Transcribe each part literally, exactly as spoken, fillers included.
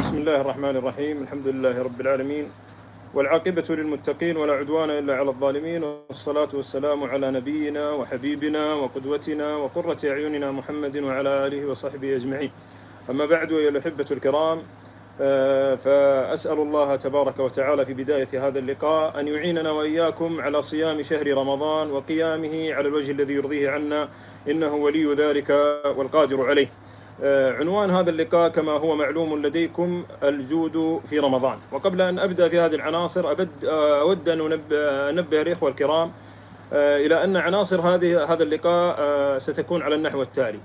بسم الله الرحمن الرحيم. الحمد لله رب العالمين، والعاقبة للمتقين ولا عدوان إلا على الظالمين، والصلاة والسلام على نبينا وحبيبنا وقدوتنا وقرة أعيننا محمد وعلى آله وصحبه أجمعين. أما بعد، أيها الأحبة الكرام، فأسأل الله تبارك وتعالى في بداية هذا اللقاء أن يعيننا وإياكم على صيام شهر رمضان وقيامه على الوجه الذي يرضيه عنا، إنه ولي ذلك والقادر عليه. عنوان هذا اللقاء كما هو معلوم لديكم الجود في رمضان. وقبل أن أبدأ في هذه العناصر أود أن أنبه الإخوة الكرام إلى أن عناصر هذه هذا اللقاء ستكون على النحو التالي.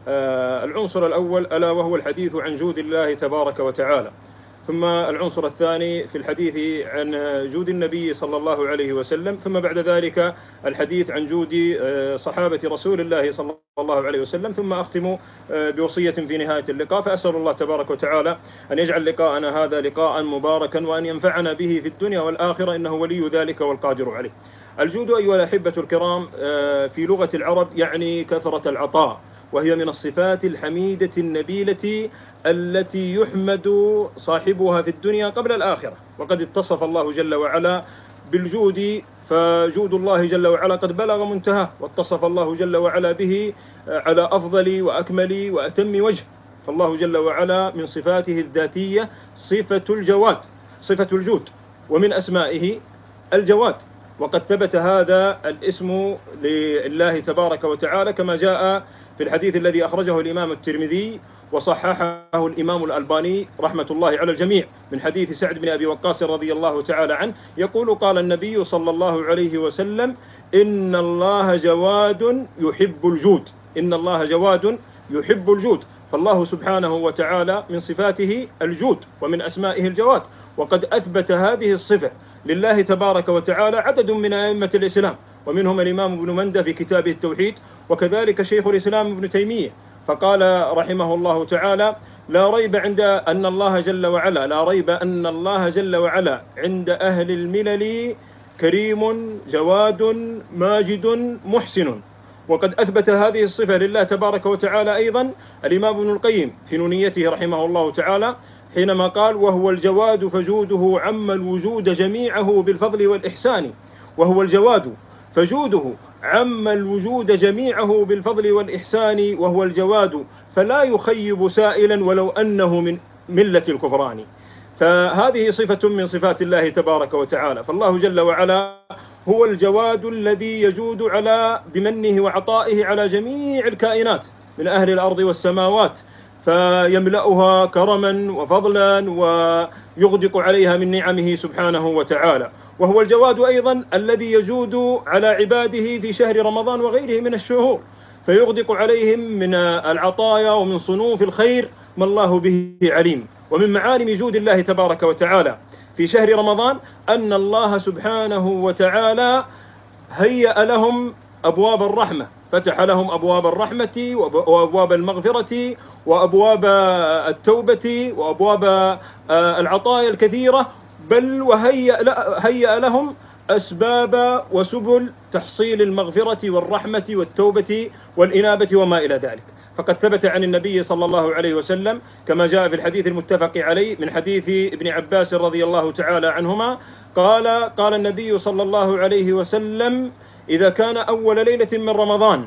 العنصر الأول ألا وهو الحديث عن جود الله تبارك وتعالى، ثم العنصر الثاني في الحديث عن جود النبي صلى الله عليه وسلم، ثم بعد ذلك الحديث عن جود صحابة رسول الله صلى الله عليه وسلم، ثم أختم بوصية في نهاية اللقاء. فأسأل الله تبارك وتعالى أن يجعل لقاءنا هذا لقاء مباركا، وأن ينفعنا به في الدنيا والآخرة، إنه ولي ذلك والقادر عليه. الجود أيها الأحبة الكرام في لغة العرب يعني كثرة العطاء، وهي من الصفات الحميدة النبيلة التي يحمد صاحبها في الدنيا قبل الآخرة. وقد اتصف الله جل وعلا بالجود، فجود الله جل وعلا قد بلغ منتهى، واتصف الله جل وعلا به على أفضل وأكمل وأتم وجه. فالله جل وعلا من صفاته الذاتية صفة الجواد، صفة الجود، ومن أسمائه الجواد. وقد ثبت هذا الاسم لله تبارك وتعالى كما جاء في الحديث الذي أخرجه الإمام الترمذي وصححه الإمام الألباني رحمة الله على الجميع، من حديث سعد بن أبي وقاص رضي الله تعالى عنه، يقول: قال النبي صلى الله عليه وسلم: إن الله جواد يحب الجود. إن الله جواد يحب الجود. فالله سبحانه وتعالى من صفاته الجود، ومن أسمائه الجواد. وقد أثبت هذه الصفة لله تبارك وتعالى عدد من أئمة الإسلام، ومنهم الإمام ابن مندة في كتابه التوحيد، وكذلك شيخ الإسلام ابن تيمية، فقال رحمه الله تعالى: لا ريب عند أن الله جل وعلا لا ريب أن الله جل وعلا عند أهل الملل كريم جواد ماجد محسن. وقد أثبت هذه الصفة لله تبارك وتعالى أيضا الإمام ابن القيم في نونيته رحمه الله تعالى، حينما قال: وهو الجواد فجوده عم الوجود جميعه بالفضل والإحسان. وهو الجواد فجوده عم الوجود جميعه بالفضل والإحسان، وهو الجواد فلا يخيب سائلا ولو أنه من ملة الكفران. فهذه صفة من صفات الله تبارك وتعالى. فالله جل وعلا هو الجواد الذي يجود على بمنه وعطائه على جميع الكائنات من أهل الأرض والسماوات، فيملأها كرما وفضلا ويغدق عليها من نعمه سبحانه وتعالى. وهو الجواد أيضا الذي يجود على عباده في شهر رمضان وغيره من الشهور، فيغدق عليهم من العطايا ومن صنوف الخير ما الله به عليم. ومن معالم جود الله تبارك وتعالى في شهر رمضان أن الله سبحانه وتعالى هيأ لهم أبواب الرحمة، فتح لهم أبواب الرحمة وأبواب المغفرة وأبواب التوبة وأبواب العطايا الكثيرة، بل وهيأ لهم أسباب وسبل تحصيل المغفرة والرحمة والتوبة والإنابة وما إلى ذلك. فقد ثبت عن النبي صلى الله عليه وسلم كما جاء في الحديث المتفق عليه من حديث ابن عباس رضي الله تعالى عنهما قال: قال النبي صلى الله عليه وسلم: إذا كان أول ليلة من رمضان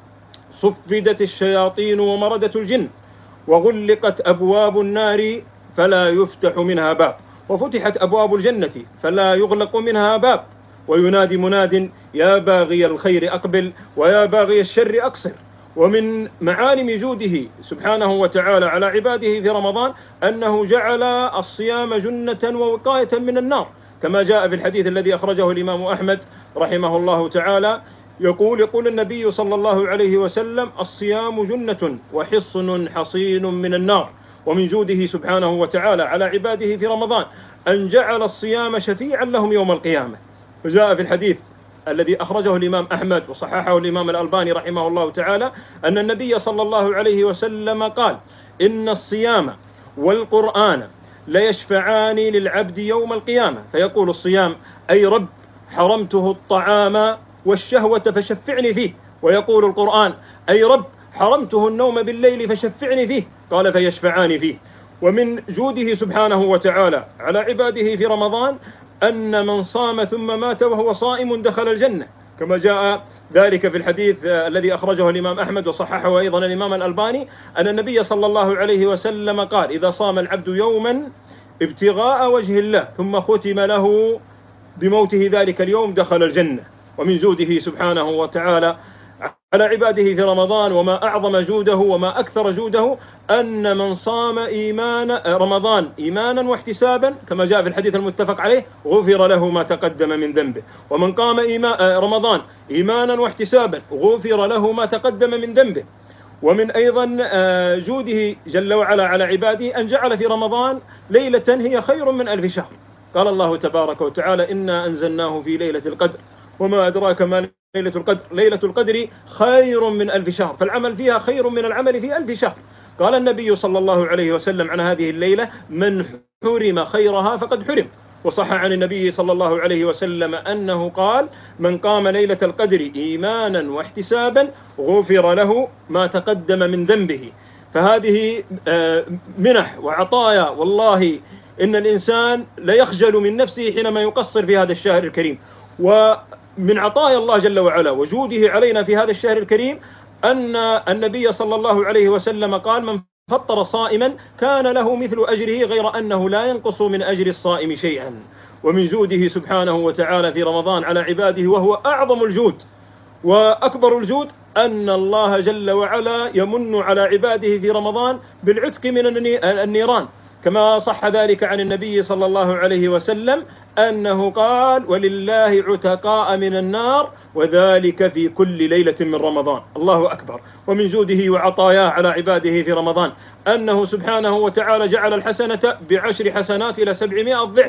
صفدت الشياطين ومردت الجن، وغلقت أبواب النار فلا يفتح منها باب، وفتحت أبواب الجنة فلا يغلق منها باب، وينادي مناد: يا باغي الخير أقبل ويا باغي الشر أقصر. ومن معالم جوده سبحانه وتعالى على عباده في رمضان أنه جعل الصيام جنة ووقاية من النار، كما جاء في الحديث الذي أخرجه الإمام أحمد رحمه الله تعالى، يقول يقول النبي صلى الله عليه وسلم: الصيام جنة وحصن حصين من النار. ومن جوده سبحانه وتعالى على عباده في رمضان أن جعل الصيام شفيعا لهم يوم القيامة. فجاء في الحديث الذي أخرجه الإمام أحمد وصححه الإمام الألباني رحمه الله تعالى أن النبي صلى الله عليه وسلم قال: إن الصيام والقرآن ليشفعان للعبد يوم القيامة، فيقول الصيام: أي رب حرمته الطعام والشهوة فشفعني فيه. ويقول القرآن: أي رب حرمته النوم بالليل فشفعني فيه. قال: فيشفعان فيه. ومن جوده سبحانه وتعالى على عباده في رمضان أن من صام ثم مات وهو صائم دخل الجنة، كما جاء ذلك في الحديث الذي أخرجه الإمام أحمد وصححه أيضا الإمام الألباني، أن النبي صلى الله عليه وسلم قال: إذا صام العبد يوما ابتغاء وجه الله ثم ختم له بموته ذلك اليوم دخل الجنة. ومن جوده سبحانه وتعالى على عباده في رمضان، وما أعظم جوده وما أكثر جوده، أن من صام إيمان رمضان إيمانا واحتسابا كما جاء في الحديث المتفق عليه غفر له ما تقدم من ذنبه. ومن قام إيمان رمضان إيمانا واحتسابا غفر له ما تقدم من ذنبه. ومن أيضا جوده جل وعلا على عباده أن جعل في رمضان ليلة هي خير من ألف شهر. قال الله تبارك وتعالى: إنا أنزلناه في ليلة القدر وما أدراك ما ليلة القدر ليلة القدر خير من ألف شهر، فالعمل فيها خير من العمل في ألف شهر. قال النبي صلى الله عليه وسلم عن هذه الليلة: من حرم خيرها فقد حرم. وصح عن النبي صلى الله عليه وسلم أنه قال: من قام ليلة القدر إيمانا واحتسابا غفر له ما تقدم من ذنبه. فهذه منح وعطايا، والله إن الإنسان ليخجل من نفسه حينما يقصر في هذا الشهر الكريم. ومن عطايا الله جل وعلا وجوده علينا في هذا الشهر الكريم أن النبي صلى الله عليه وسلم قال: من فطر صائما كان له مثل أجره غير أنه لا ينقص من أجر الصائم شيئا. ومن جوده سبحانه وتعالى في رمضان على عباده، وهو أعظم الجود وأكبر الجود، أن الله جل وعلا يمن على عباده في رمضان بالعتق من النيران، كما صح ذلك عن النبي صلى الله عليه وسلم أنه قال: ولله عتقاء من النار وذلك في كل ليلة من رمضان. الله أكبر. ومن جوده وعطاياه على عباده في رمضان أنه سبحانه وتعالى جعل الحسنة بعشر حسنات إلى سبعمائة ضعف،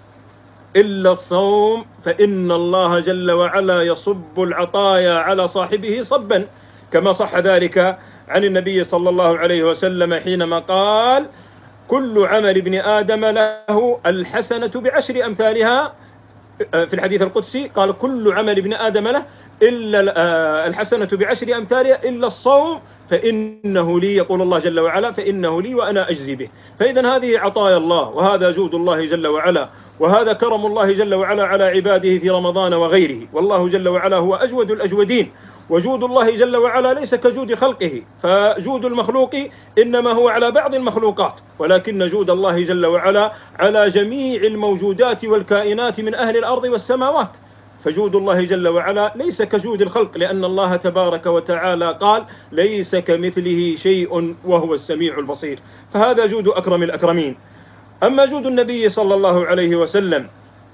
إلا الصوم فإن الله جل وعلا يصب العطايا على صاحبه صبا، كما صح ذلك عن النبي صلى الله عليه وسلم حينما قال: كل عمل ابن آدم له الحسنة بعشر أمثالها. في الحديث القدسي قال: كل عمل ابن آدم له إلا الحسنة بعشر أمثالها إلا الصوم فإنه لي، يقول الله جل وعلا: فإنه لي وأنا أجزي به. فإذا هذه عطايا الله، وهذا جود الله جل وعلا، وهذا كرم الله جل وعلا على عباده في رمضان وغيره. والله جل وعلا هو أجود الأجودين، وجود الله جل وعلا ليس كجود خلقه، فجود المخلوق إنما هو على بعض المخلوقات، ولكن جود الله جل وعلا على جميع الموجودات والكائنات من أهل الأرض والسماوات. فجود الله جل وعلا ليس كجود الخلق، لأن الله تبارك وتعالى قال: ليس كمثله شيء وهو السميع البصير. فهذا جود أكرم الأكرمين. أما جود النبي صلى الله عليه وسلم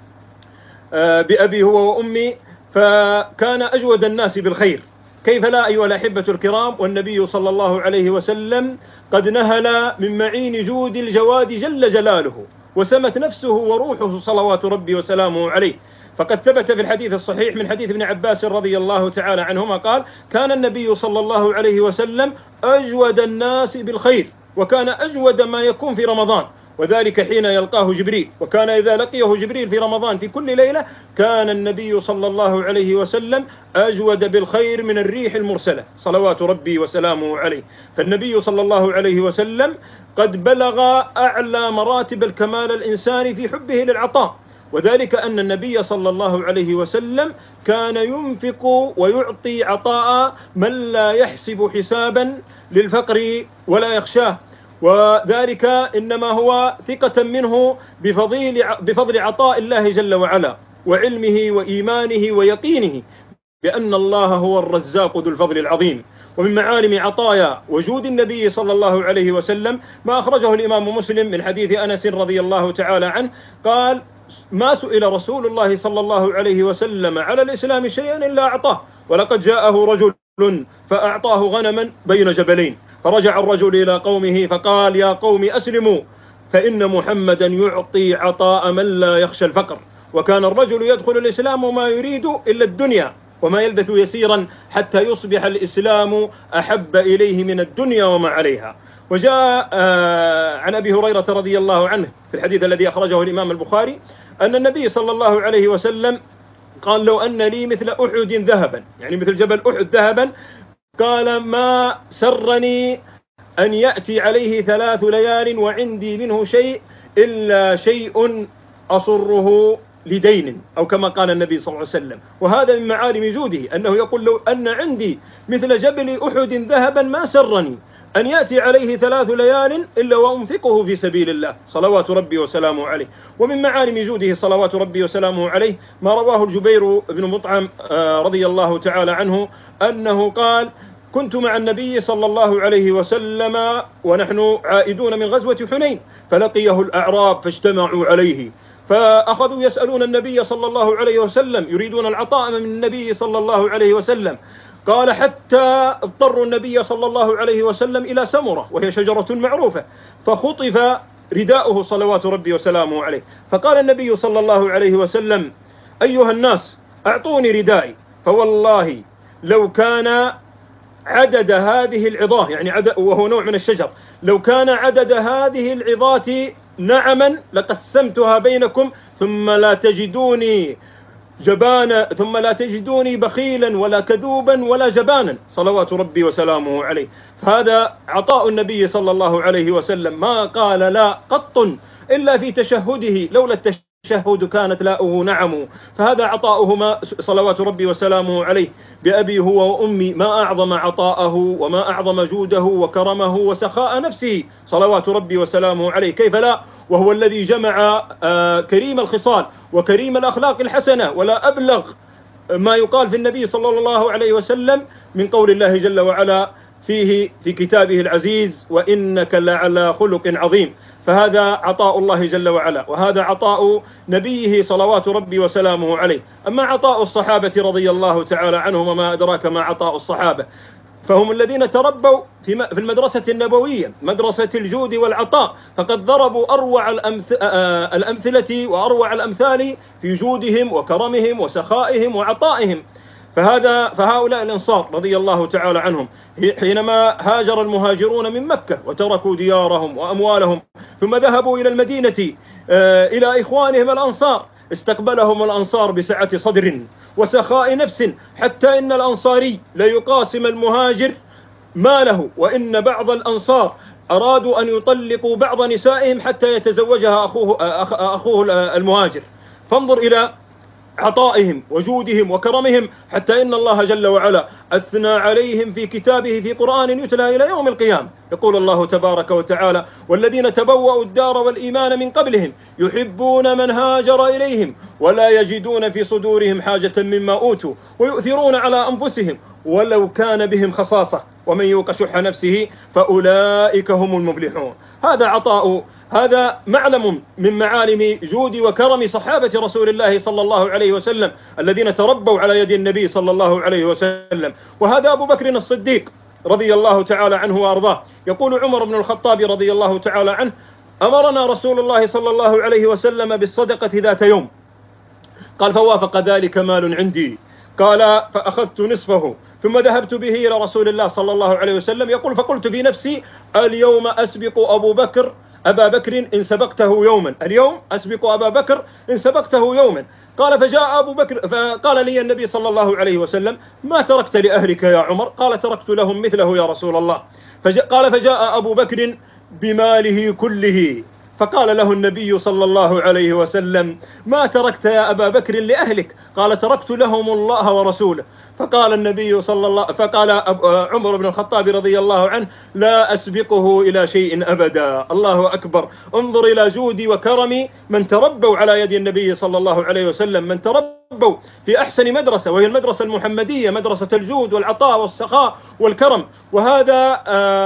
بأبي هو وأمي، فكان أجود الناس بالخير، كيف لا أيها الأحبة الكرام؟ والنبي صلى الله عليه وسلم قد نهل من معين جود الجواد جل جلاله، وسمت نفسه وروحه صلوات ربي وسلامه عليه. فقد ثبت في الحديث الصحيح من حديث ابن عباس رضي الله تعالى عنهما قال: كان النبي صلى الله عليه وسلم أجود الناس بالخير، وكان أجود ما يكون في رمضان، وذلك حين يلقاه جبريل. وكان إذا لقيه جبريل في رمضان في كل ليلة كان النبي صلى الله عليه وسلم أجود بالخير من الريح المرسلة صلوات ربي وسلامه عليه. فالنبي صلى الله عليه وسلم قد بلغ أعلى مراتب الكمال الإنساني في حبه للعطاء، وذلك أن النبي صلى الله عليه وسلم كان ينفق ويعطي عطاء من لا يحسب حسابا للفقر ولا يخشاه، وذلك إنما هو ثقة منه بفضيل بفضل عطاء الله جل وعلا وعلمه وإيمانه ويقينه بأن الله هو الرزاق ذو الفضل العظيم. ومن معالم عطايا وجود النبي صلى الله عليه وسلم ما أخرجه الإمام مسلم من حديث أنس رضي الله تعالى عنه قال: ما سئل رسول الله صلى الله عليه وسلم على الإسلام شيئا إلا أعطاه، ولقد جاءه رجل فأعطاه غنما بين جبلين، فرجع الرجل إلى قومه فقال: يا قوم أسلموا فإن محمدا يعطي عطاء من لا يخشى الفقر. وكان الرجل يدخل الإسلام وما يريد إلا الدنيا، وما يلبث يسيرا حتى يصبح الإسلام أحب إليه من الدنيا وما عليها. وجاء عن أبي هريرة رضي الله عنه في الحديث الذي أخرجه الإمام البخاري أن النبي صلى الله عليه وسلم قال: لو أن لي مثل أحد ذهبا، يعني مثل جبل أحد ذهبا، قال: ما سرني أن يأتي عليه ثلاث ليال وعندي منه شيء إلا شيء أصره لدين، أو كما قال النبي صلى الله عليه وسلم. وهذا من معالم جوده، أنه يقول لو أن عندي مثل جبل أحد ذهبا ما سرني أن يأتي عليه ثلاث ليال إلا وأنفقه في سبيل الله صلوات ربي وسلامه عليه. ومن معالم جوده صلوات ربي وسلامه عليه ما رواه الجبير بن مطعم رضي الله تعالى عنه أنه قال: كنت مع النبي صلى الله عليه وسلم ونحن عائدون من غزوة حنين، فلقيه الأعراب فاجتمعوا عليه، فأخذوا يسألون النبي صلى الله عليه وسلم، يريدون العطاء من النبي صلى الله عليه وسلم. قال: حتى اضطروا النبي صلى الله عليه وسلم إلى سمرة، وهي شجرة معروفة، فخطف رداؤه صلوات ربي وسلامه عليه. فقال النبي صلى الله عليه وسلم: أيها الناس أعطوني ردائي، فوالله لو كان عدد هذه العظاه، يعني عدد وهو نوع من الشجر، لو كان عدد هذه العظات نعما لقسمتها بينكم، ثم لا تجدوني جبانا ثم لا تجدوني بخيلا ولا كذوبا ولا جبانا صلوات ربي وسلامه عليه. فهذا عطاء النبي صلى الله عليه وسلم، ما قال لا قط إلا في تشهده، لولا التشهد كانت لاؤه نعم. فهذا عطاؤهما صلوات ربي وسلامه عليه بأبي هو وأمي، ما أعظم عطاءه وما أعظم جوده وكرمه وسخاء نفسه صلوات ربي وسلامه عليه. كيف لا، وهو الذي جمع كريم الخصال وكريم الأخلاق الحسنة. ولا أبلغ ما يقال في النبي صلى الله عليه وسلم من قول الله جل وعلا فيه في كتابه العزيز: وإنك لعلى خلق عظيم. فهذا عطاء الله جل وعلا، وهذا عطاء نبيه صلوات ربي وسلامه عليه. أما عطاء الصحابة رضي الله تعالى عنهم، وما أدراك ما عطاء الصحابة، فهم الذين تربوا في المدرسة النبوية، مدرسة الجود والعطاء، فقد ضربوا أروع الأمثلة وأروع الأمثال في جودهم وكرمهم وسخائهم وعطائهم. فهذا فهؤلاء الأنصار رضي الله تعالى عنهم حينما هاجر المهاجرون من مكة وتركوا ديارهم وأموالهم ثم ذهبوا إلى المدينة إلى إخوانهم الأنصار، استقبلهم الأنصار بسعة صدر وسخاء نفس، حتى إن الأنصاري ليقاسم المهاجر ماله، وإن بعض الأنصار أرادوا أن يطلقوا بعض نسائهم حتى يتزوجها أخوه, أخوه المهاجر. فانظر إلى عطائهم وجودهم وكرمهم، حتى إن الله جل وعلا أثنى عليهم في كتابه في قرآن يتلى إلى يوم القيامة. يقول الله تبارك وتعالى: والذين تبوأوا الدار والإيمان من قبلهم يحبون من هاجر إليهم ولا يجدون في صدورهم حاجة مما أوتوا ويؤثرون على أنفسهم ولو كان بهم خصاصة ومن يوق شح نفسه فأولئك هم المفلحون. هذا عطاء، هذا معلم من معالم جود وكرم صحابة رسول الله صلى الله عليه وسلم الذين تربوا على يد النبي صلى الله عليه وسلم. وهذا أبو بكر الصديق رضي الله تعالى عنه وأرضاه. يقول عمر بن الخطاب رضي الله تعالى عنه: أمرنا رسول الله صلى الله عليه وسلم بالصدقة ذات يوم، قال: فوافق ذلك مال عندي، قال: فأخذت نصفه ثم ذهبت به إلى رسول الله صلى الله عليه وسلم. يقول: فقلت في نفسي: اليوم أسبق أبو بكر أبا بكر إن سبقته يوما، اليوم أسبق أبا بكر إن سبقته يوما. قال: فجاء أبو بكر فقال لي النبي صلى الله عليه وسلم: ما تركت لأهلك يا عمر؟ قال: تركت لهم مثله يا رسول الله. فجاء قال: فجاء أبو بكر بماله كله، فقال له النبي صلى الله عليه وسلم: ما تركت يا أبا بكر لأهلك؟ قال: تركت لهم الله ورسوله. فقال النبي صلى الله فقال عمر بن الخطاب رضي الله عنه: لا أسبقه إلى شيء أبدا. الله أكبر. انظر إلى جود وكرم من تربوا على يد النبي صلى الله عليه وسلم، من تربوا في أحسن مدرسة، وهي المدرسة المحمدية، مدرسة الجود والعطاء والسخاء والكرم. وهذا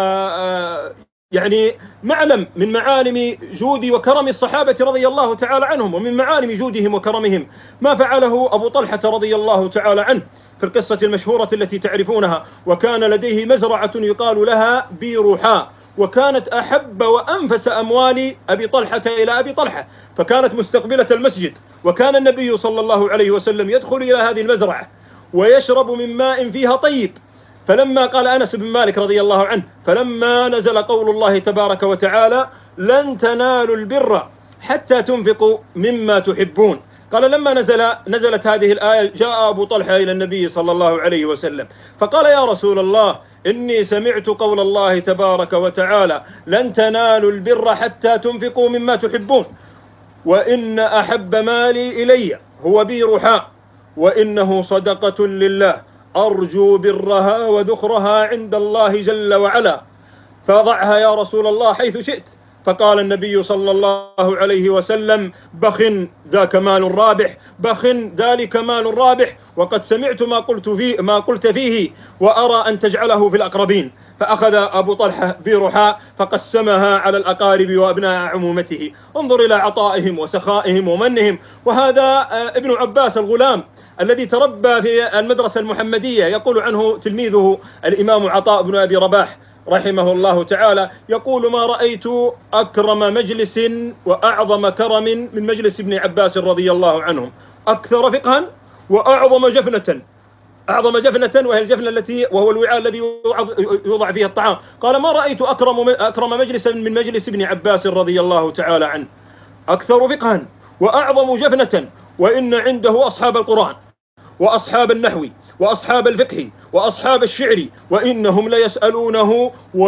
آآ آآ يعني معلم من معالم جود وكرم الصحابة رضي الله تعالى عنهم. ومن معالم جودهم وكرمهم ما فعله أبو طلحة رضي الله تعالى عنه في القصة المشهورة التي تعرفونها. وكان لديه مزرعة يقال لها بيروحاء، وكانت أحب وأنفس أموال أبي طلحة إلى أبي طلحة، فكانت مستقبلة المسجد. وكان النبي صلى الله عليه وسلم يدخل إلى هذه المزرعة ويشرب من ماء فيها طيب. فلما قال أنس بن مالك رضي الله عنه: فلما نزل قول الله تبارك وتعالى: لن تنالوا البر حتى تنفقوا مما تحبون، قال لما نزل نزلت هذه الآية جاء أبو طلحة إلى النبي صلى الله عليه وسلم فقال يا رسول الله إني سمعت قول الله تبارك وتعالى لن تنالوا البر حتى تنفقوا مما تحبون، وإن أحب مالي إلي هو بيرحاء، وإنه صدقة لله أرجو برها وذخرها عند الله جل وعلا، فضعها يا رسول الله حيث شئت. فقال النبي صلى الله عليه وسلم بخ ذاك مال رابح، بخ ذلك مال رابح، وقد سمعت ما قلت فيه ما قلت فيه وأرى أن تجعله في الأقربين. فأخذ أبو طلحة بيرحاء فقسمها على الأقارب وأبناء عمومته. انظر إلى عطائهم وسخائهم ومنهم. وهذا ابن عباس الغلام الذي تربى في المدرسة المحمدية، يقول عنه تلميذه الإمام عطاء بن أبي رباح رحمه الله تعالى، يقول ما رأيت أكرم مجلس وأعظم كرم من مجلس ابن عباس رضي الله عنهم، أكثر فقها وأعظم جفنة، أعظم جفنة وهي الجفنة التي وهو الوعاء الذي يوضع فيه الطعام. قال ما رأيت أكرم أكرم مجلسا من مجلس ابن عباس رضي الله تعالى عنه، أكثر فقها وأعظم جفنة، وإن عنده أصحاب القرآن وأصحاب النحو وأصحاب الفقه وأصحاب الشعر، وإنهم ليسألونه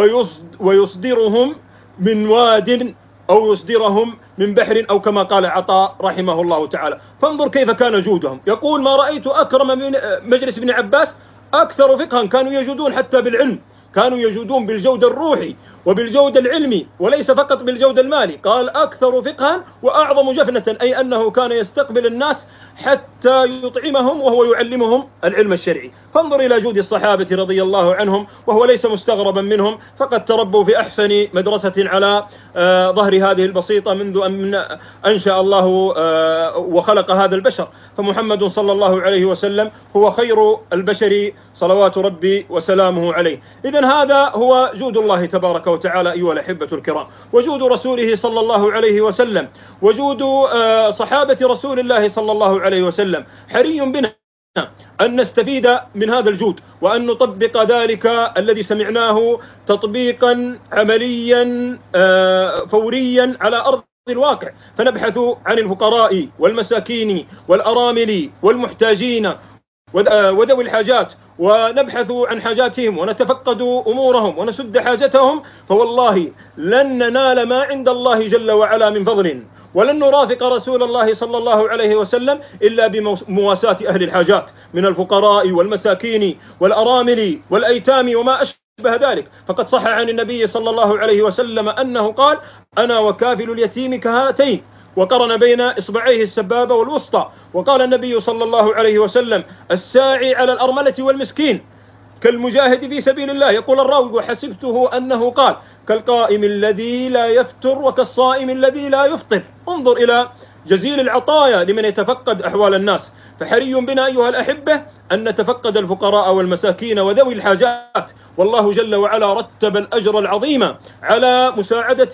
ويصدرهم من واد أو يصدرهم من بحر، أو كما قال عطاء رحمه الله تعالى. فانظر كيف كان جودهم. يقول ما رأيت أكرم من مجلس ابن عباس، أكثر فقها، كانوا يجودون حتى بالعلم، كانوا يجودون بالجود الروحي وبالجود العلمي وليس فقط بالجود المالي. قال أكثر فقها وأعظم جفنة، أي أنه كان يستقبل الناس حتى يطعمهم وهو يعلمهم العلم الشرعي. فانظر إلى جود الصحابة رضي الله عنهم، وهو ليس مستغربا منهم، فقد تربوا في أحسن مدرسة على آه ظهر هذه البسيطة منذ أن أنشأ الله آه وخلق هذا البشر. فمحمد صلى الله عليه وسلم هو خير البشر صلوات ربي وسلامه عليه. إذن هذا هو جود الله تبارك وتعالى أيها الأحبة الكرام، وجود رسوله صلى الله عليه وسلم، وجود آه صحابة رسول الله صلى الله عليه وسلم. حري بنا أن نستفيد من هذا الجود وأن نطبق ذلك الذي سمعناه تطبيقا عمليا فوريا على أرض الواقع، فنبحث عن الفقراء والمساكين والأرامل والمحتاجين وذوي الحاجات، ونبحث عن حاجاتهم ونتفقد أمورهم ونسد حاجتهم، فوالله لن ننال ما عند الله جل وعلا من فضل، ولن نرافق رسول الله صلى الله عليه وسلم إلا بمواساة أهل الحاجات من الفقراء والمساكين والأرامل والأيتام وما أشبه ذلك. فقد صح عن النبي صلى الله عليه وسلم أنه قال أنا وكافل اليتيم كهاتين، وقرن بين إصبعيه السبابة والوسطى. وقال النبي صلى الله عليه وسلم الساعي على الأرملة والمسكين كالمجاهد في سبيل الله. يقول الراوي وحسبته أنه قال كالقائم الذي لا يفتر وكالصائم الذي لا يفطر. انظر إلى جزيل العطايا لمن يتفقد أحوال الناس. فحري بنا أيها الأحبة أن نتفقد الفقراء والمساكين وذوي الحاجات، والله جل وعلا رتب الأجر العظيم على مساعدة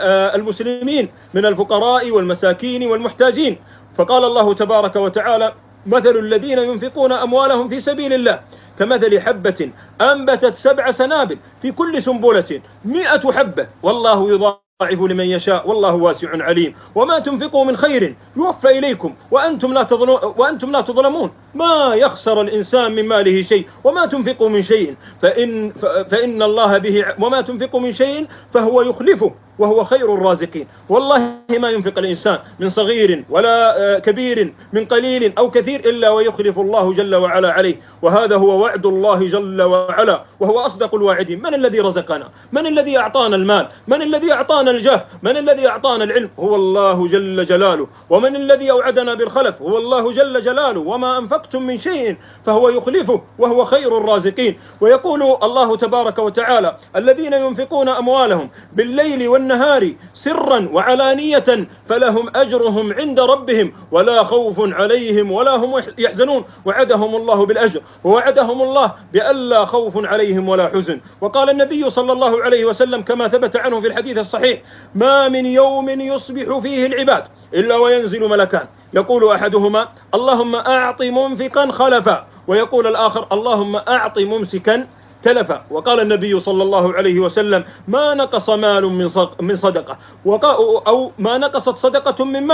المسلمين من الفقراء والمساكين والمحتاجين. فقال الله تبارك وتعالى مثل الذين ينفقون أموالهم في سبيل الله كمثل حبة أنبتت سبع سنابل في كل سنبلة مئة حبة والله يضاعف لمن يشاء والله واسع عليم. وما تنفقوا من خير يوفى إليكم وأنتم لا تظلمون وأنتم لا تظلمون. ما يخسر الإنسان من ماله شيء، وما تنفقوا من شيء فإن فإن الله به، وما تنفقوا من شيء فهو يخلفه وهو خير الرازقين. والله ما ينفق الإنسان من صغير ولا كبير، من قليل أو كثير، إلا ويخلف الله جل وعلا عليه. وهذا هو وعد الله جل وعلا، وهو أصدق الواعدين. من الذي رزقنا؟ من الذي أعطانا المال؟ من الذي أعطانا الجاه؟ من الذي أعطانا العلم؟ هو الله جل جلاله. ومن الذي أوعدنا بالخلف؟ هو الله جل جلاله. وما أنفقتم من شيء فهو يخلفه وهو خير الرازقين. ويقول الله تبارك وتعالى الذين ينفقون أموالهم بالليل والنهار سرا وعلانية فلهم أجرهم عند ربهم ولا خوف عليهم ولا هم يحزنون. وعدهم الله بالأجر، ووعدهم الله بألا خوف عليهم ولا حزن. وقال النبي صلى الله عليه وسلم كما ثبت عنه في الحديث الصحيح ما من يوم يصبح فيه العباد إلا وينزل ملكان يقول أحدهما اللهم أعط منفقا خلفا، ويقول الآخر اللهم أعط ممسكا تلفا. وقال النبي صلى الله عليه وسلم ما نقص مال من صدقة، أو ما نقصت صدقة من مال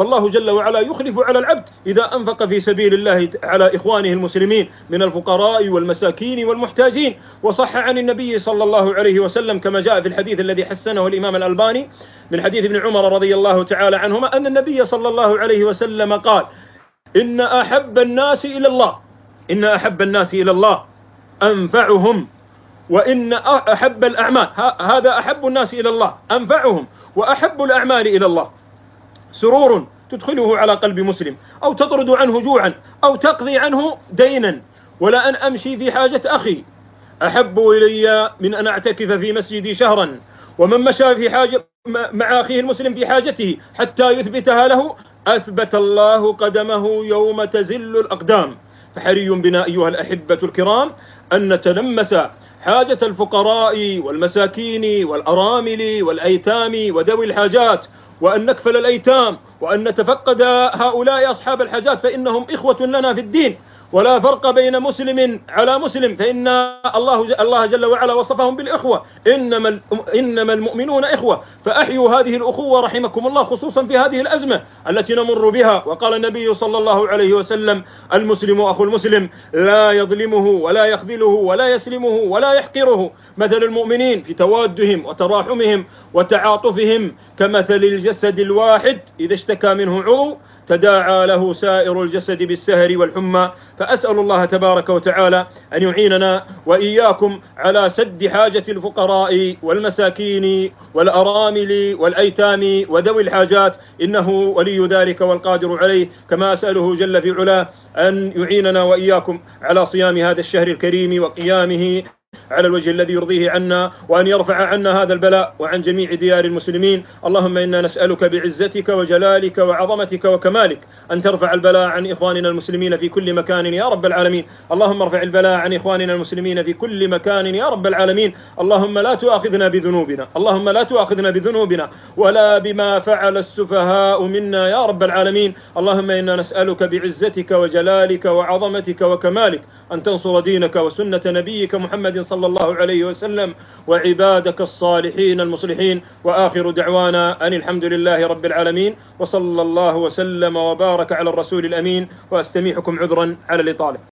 فالله جل وعلا يخلف على العبد إذا أنفق في سبيل الله على إخوانه المسلمين من الفقراء والمساكين والمحتاجين. وصح عن النبي صلى الله عليه وسلم كما جاء في الحديث الذي حسنه الإمام الألباني من حديث ابن عمر رضي الله تعالى عنهما أن النبي صلى الله عليه وسلم قال: إن أحب الناس إلى الله إن أحب الناس إلى الله أنفعهم، وإن أحب الأعمال، هذا أحب الناس إلى الله أنفعهم، وأحب الأعمال إلى الله سرور تدخله على قلب مسلم، أو تطرد عنه جوعا، أو تقضي عنه دينا، ولا أن أمشي في حاجة أخي أحب إلي من أن أعتكف في مسجدي شهرا. ومن مشى في حاجة مع أخيه المسلم في حاجته حتى يثبتها له أثبت الله قدمه يوم تزل الأقدام. فحري بنا أيها الأحبة الكرام أن نتلمس حاجة الفقراء والمساكين والأرامل والأيتام وذوي الحاجات، وأن نكفل الأيتام، وأن نتفقد هؤلاء أصحاب الحاجات، فإنهم إخوة لنا في الدين، ولا فرق بين مسلم على مسلم، فإن الله الله جل وعلا وصفهم بالإخوة، إنما إنما المؤمنون إخوة. فأحيوا هذه الأخوة رحمكم الله، خصوصا في هذه الأزمة التي نمر بها. وقال النبي صلى الله عليه وسلم: المسلم أخو المسلم لا يظلمه ولا يخذله ولا يسلمه ولا يحقره، مثل المؤمنين في توادهم وتراحمهم وتعاطفهم كمثل الجسد الواحد إذا اشتكى منه عضو تداعى له سائر الجسد بالسهر والحمى. فأسأل الله تبارك وتعالى أن يعيننا وإياكم على سد حاجة الفقراء والمساكين والأرامل والأيتام وذوي الحاجات، إنه ولي ذلك والقادر عليه. كما أسأله جل في علاه أن يعيننا وإياكم على صيام هذا الشهر الكريم وقيامه على الوجه الذي يرضيه عنا، وأن يرفع عنا هذا البلاء وعن جميع ديار المسلمين. اللهم إنا نسألك بعزتك وجلالك وعظمتك وكمالك أن ترفع البلاء عن إخواننا المسلمين في كل مكان يا رب العالمين. اللهم ارفع البلاء عن إخواننا المسلمين في كل مكان يا رب العالمين. اللهم لا تؤاخذنا بذنوبنا اللهم لا تؤاخذنا بذنوبنا ولا بما فعل السفهاء منا يا رب العالمين. اللهم إنا نسألك بعزتك وجلالك وعظمتك وكمالك أن تنصر دينك وسنة نبيك محمد صلى الله عليه وسلم وعبادك الصالحين المصلحين. وآخر دعوانا أن الحمد لله رب العالمين، وصلى الله وسلم وبارك على الرسول الأمين. وأستميحكم عذرا على الإطالة.